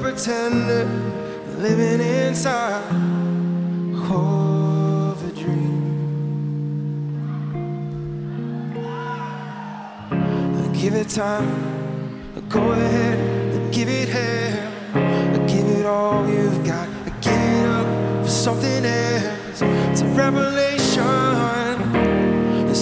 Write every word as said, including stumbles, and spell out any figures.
pretender living inside of a dream. Give it time, go ahead and give it hair.